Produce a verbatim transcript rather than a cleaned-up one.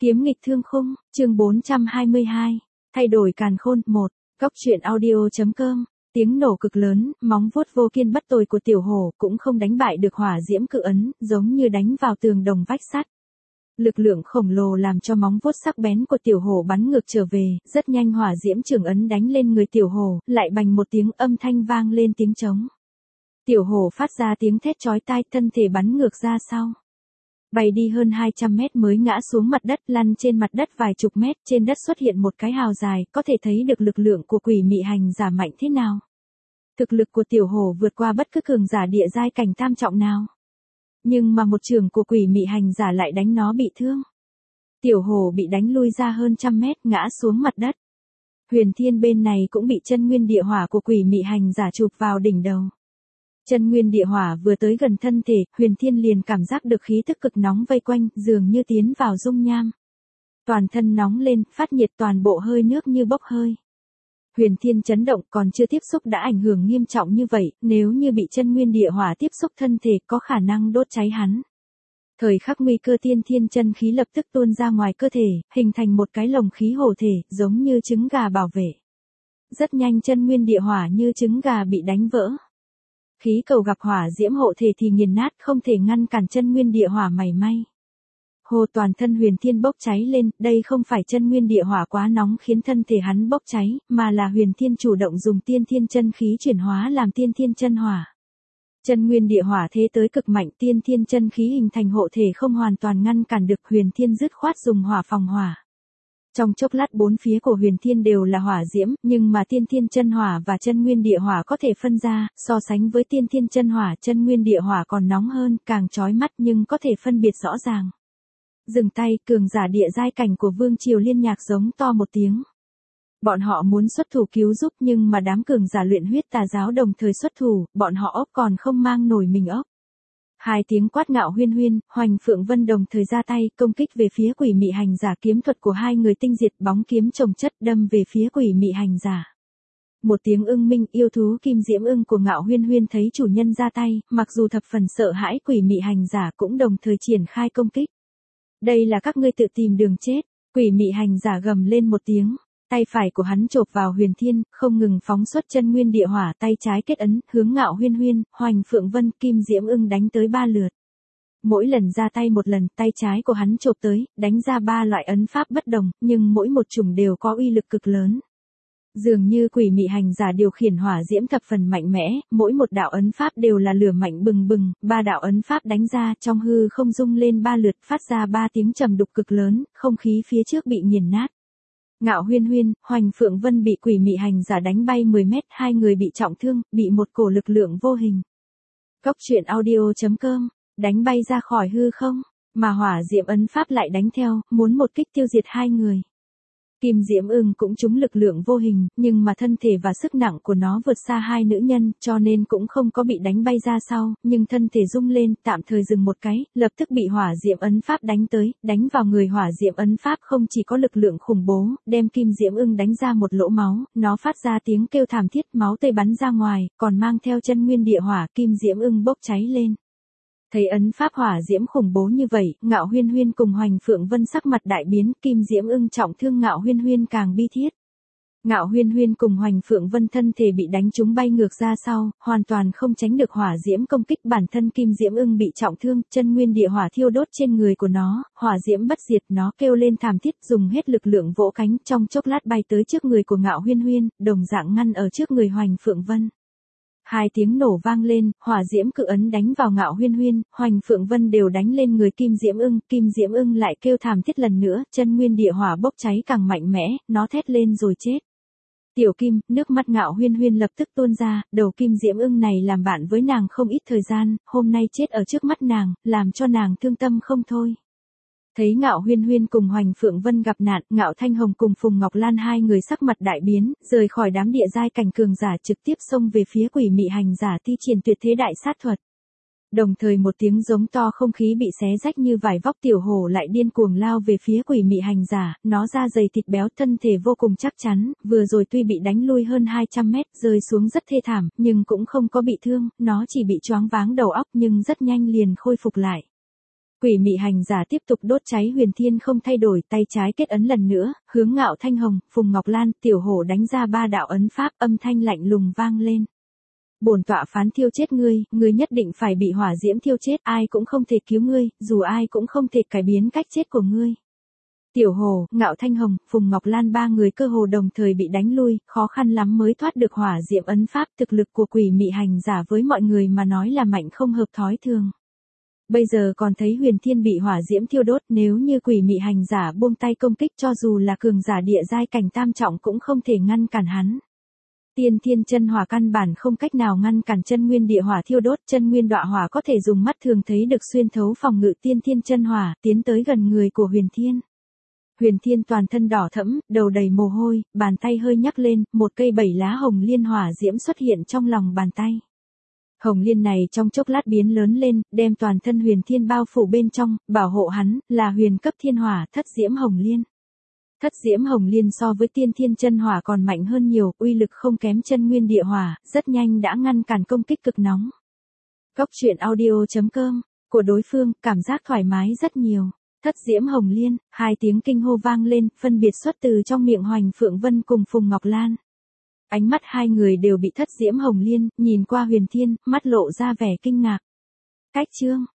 Kiếm nghịch thương khung, chương bốn trăm hai mươi hai. Thay đổi càn khôn, một. Góc truyện audio.com. Tiếng nổ cực lớn, móng vuốt vô kiên bất tồi của tiểu hổ cũng không đánh bại được hỏa diễm cự ấn, giống như đánh vào tường đồng vách sắt. Lực lượng khổng lồ làm cho móng vuốt sắc bén của tiểu hổ bắn ngược trở về, rất nhanh hỏa diễm trường ấn đánh lên người tiểu hổ, lại bành một tiếng âm thanh vang lên tiếng trống. Tiểu hổ phát ra tiếng thét chói tai, thân thể bắn ngược ra sau. Bay đi hơn hai trăm mét mới ngã xuống mặt đất, lăn trên mặt đất vài chục mét, trên đất xuất hiện một cái hào dài, có thể thấy được lực lượng của quỷ mị hành giả mạnh thế nào. Thực lực của tiểu hổ vượt qua bất cứ cường giả địa giai cảnh tam trọng nào. Nhưng mà một trường của quỷ mị hành giả lại đánh nó bị thương. Tiểu hổ bị đánh lui ra hơn trăm mét, ngã xuống mặt đất. Huyền Thiên bên này cũng bị chân nguyên địa hỏa của quỷ mị hành giả chụp vào đỉnh đầu. Chân nguyên địa hỏa vừa tới gần thân thể, Huyền Thiên liền cảm giác được khí tức cực nóng vây quanh, dường như tiến vào dung nham. Toàn thân nóng lên, phát nhiệt, toàn bộ hơi nước như bốc hơi. Huyền Thiên chấn động, còn chưa tiếp xúc đã ảnh hưởng nghiêm trọng như vậy, nếu như bị chân nguyên địa hỏa tiếp xúc thân thể có khả năng đốt cháy hắn. Thời khắc nguy cơ, tiên thiên chân khí lập tức tuôn ra ngoài cơ thể, hình thành một cái lồng khí hổ thể, giống như trứng gà bảo vệ. Rất nhanh chân nguyên địa hỏa như trứng gà bị đánh vỡ. Khí cầu gặp hỏa diễm hộ thể thì nghiền nát, không thể ngăn cản chân nguyên địa hỏa mảy may. Hồ, toàn thân Huyền Thiên bốc cháy lên, đây không phải chân nguyên địa hỏa quá nóng khiến thân thể hắn bốc cháy, mà là Huyền Thiên chủ động dùng tiên thiên chân khí chuyển hóa làm tiên thiên chân hỏa. Chân nguyên địa hỏa thế tới cực mạnh, tiên thiên chân khí hình thành hộ thể không hoàn toàn ngăn cản được, Huyền Thiên dứt khoát dùng hỏa phòng hỏa. Trong chốc lát bốn phía của Huyền Thiên đều là hỏa diễm, nhưng mà tiên thiên chân hỏa và chân nguyên địa hỏa có thể phân ra, so sánh với tiên thiên chân hỏa, chân nguyên địa hỏa còn nóng hơn, càng chói mắt nhưng có thể phân biệt rõ ràng. Dừng tay, cường giả địa giai cảnh của Vương Triều Liên Nhạc giống to một tiếng. Bọn họ muốn xuất thủ cứu giúp nhưng mà đám cường giả luyện huyết tà giáo đồng thời xuất thủ, bọn họ ốc còn không mang nổi mình ốc. Hai tiếng quát Ngạo Huyên Huyên, Hoành Phượng Vân đồng thời ra tay, công kích về phía quỷ mị hành giả, kiếm thuật của hai người tinh diệt, bóng kiếm chồng chất đâm về phía quỷ mị hành giả. Một tiếng ưng minh, yêu thú kim diễm ưng của Ngạo Huyên Huyên thấy chủ nhân ra tay, mặc dù thập phần sợ hãi, quỷ mị hành giả cũng đồng thời triển khai công kích. Đây là các ngươi tự tìm đường chết, quỷ mị hành giả gầm lên một tiếng. Tay phải của hắn chộp vào Huyền Thiên, không ngừng phóng xuất chân nguyên địa hỏa, tay trái kết ấn, hướng Ngạo Huyên Huyên, Hoành Phượng Vân, Kim Diễm Ưng đánh tới ba lượt. Mỗi lần ra tay một lần, tay trái của hắn chộp tới, đánh ra ba loại ấn pháp bất đồng, nhưng mỗi một chủng đều có uy lực cực lớn. Dường như quỷ mị hành giả điều khiển hỏa diễm thập phần mạnh mẽ, mỗi một đạo ấn pháp đều là lửa mạnh bừng bừng, ba đạo ấn pháp đánh ra trong hư không rung lên ba lượt, phát ra ba tiếng trầm đục cực lớn, không khí phía trước bị nghiền nát. Ngạo Huyên Huyên, Hoành Phượng Vân bị quỷ mị hành giả đánh bay mười mét, hai người bị trọng thương, bị một cổ lực lượng vô hình. Góc truyện audio.com, đánh bay ra khỏi hư không, mà hỏa diễm ấn pháp lại đánh theo, muốn một kích tiêu diệt hai người. Kim Diễm Ưng cũng trúng lực lượng vô hình, nhưng mà thân thể và sức nặng của nó vượt xa hai nữ nhân, cho nên cũng không có bị đánh bay ra sau, nhưng thân thể rung lên, tạm thời dừng một cái, lập tức bị hỏa diễm ấn pháp đánh tới, đánh vào người. Hỏa diễm ấn pháp không chỉ có lực lượng khủng bố, đem Kim Diễm Ưng đánh ra một lỗ máu, nó phát ra tiếng kêu thảm thiết, máu tươi bắn ra ngoài, còn mang theo chân nguyên địa hỏa, Kim Diễm Ưng bốc cháy lên. Thấy ấn pháp hỏa diễm khủng bố như vậy, Ngạo Huyên Huyên cùng Hoành Phượng Vân sắc mặt đại biến, Kim Diễm Ưng trọng thương, Ngạo Huyên Huyên càng bi thiết. Ngạo Huyên Huyên cùng Hoành Phượng Vân thân thể bị đánh trúng bay ngược ra sau, hoàn toàn không tránh được hỏa diễm công kích, bản thân Kim Diễm Ưng bị trọng thương, chân nguyên địa hỏa thiêu đốt trên người của nó, hỏa diễm bất diệt, nó kêu lên thảm thiết, dùng hết lực lượng vỗ cánh, trong chốc lát bay tới trước người của Ngạo Huyên Huyên, đồng dạng ngăn ở trước người Hoành Phượng Vân. Hai tiếng nổ vang lên, hỏa diễm cự ấn đánh vào Ngạo Huyên Huyên, Hoành Phượng Vân đều đánh lên người Kim Diễm Ưng, Kim Diễm Ưng lại kêu thảm thiết lần nữa, chân nguyên địa hỏa bốc cháy càng mạnh mẽ, nó thét lên rồi chết. Tiểu Kim, nước mắt Ngạo Huyên Huyên lập tức tuôn ra, đầu Kim Diễm Ưng này làm bạn với nàng không ít thời gian, hôm nay chết ở trước mắt nàng, làm cho nàng thương tâm không thôi. Thấy Ngạo Huyên Huyên cùng Hoành Phượng Vân gặp nạn, Ngạo Thanh Hồng cùng Phùng Ngọc Lan hai người sắc mặt đại biến, rời khỏi đám địa giai cảnh cường giả trực tiếp xông về phía quỷ mị hành giả thi triển tuyệt thế đại sát thuật. Đồng thời một tiếng giống to, không khí bị xé rách như vải vóc, tiểu hổ lại điên cuồng lao về phía quỷ mị hành giả, nó da dày thịt béo, thân thể vô cùng chắc chắn, vừa rồi tuy bị đánh lui hơn hai trăm mét, rơi xuống rất thê thảm, nhưng cũng không có bị thương, nó chỉ bị choáng váng đầu óc nhưng rất nhanh liền khôi phục lại. Quỷ mị hành giả tiếp tục đốt cháy Huyền Thiên không thay đổi, tay trái kết ấn lần nữa, hướng Ngạo Thanh Hồng, Phùng Ngọc Lan, Tiểu Hổ đánh ra ba đạo ấn pháp, âm thanh lạnh lùng vang lên. Bổn tọa phán thiêu chết ngươi, ngươi nhất định phải bị hỏa diễm thiêu chết, ai cũng không thể cứu ngươi, dù ai cũng không thể cải biến cách chết của ngươi. Tiểu Hổ, Ngạo Thanh Hồng, Phùng Ngọc Lan ba người cơ hồ đồng thời bị đánh lui, khó khăn lắm mới thoát được hỏa diễm ấn pháp, thực lực của quỷ mị hành giả với mọi người mà nói là mạnh không hợp thói thường. Bây giờ còn thấy Huyền Thiên bị hỏa diễm thiêu đốt, nếu như quỷ mị hành giả buông tay công kích cho dù là cường giả địa giai cảnh tam trọng cũng không thể ngăn cản hắn. Tiên Thiên chân hỏa căn bản không cách nào ngăn cản chân nguyên địa hỏa thiêu đốt, chân nguyên đọa hỏa có thể dùng mắt thường thấy được xuyên thấu phòng ngự Tiên Thiên chân hỏa, tiến tới gần người của Huyền Thiên. Huyền Thiên toàn thân đỏ thẫm, đầu đầy mồ hôi, bàn tay hơi nhắc lên, một cây bảy lá hồng liên hỏa diễm xuất hiện trong lòng bàn tay. Hồng liên này trong chốc lát biến lớn lên, đem toàn thân Huyền Thiên bao phủ bên trong, bảo hộ hắn, là huyền cấp thiên hỏa, thất diễm hồng liên. Thất diễm hồng liên so với tiên thiên chân hỏa còn mạnh hơn nhiều, uy lực không kém chân nguyên địa hỏa, rất nhanh đã ngăn cản công kích cực nóng. Góc truyện audio chấm com của đối phương, cảm giác thoải mái rất nhiều. Thất diễm hồng liên, hai tiếng kinh hô vang lên, phân biệt xuất từ trong miệng Hoành Phượng Vân cùng Phùng Ngọc Lan. Ánh mắt hai người đều bị thất diễm hồng liên, nhìn qua Huyền Thiên, mắt lộ ra vẻ kinh ngạc. Cách chương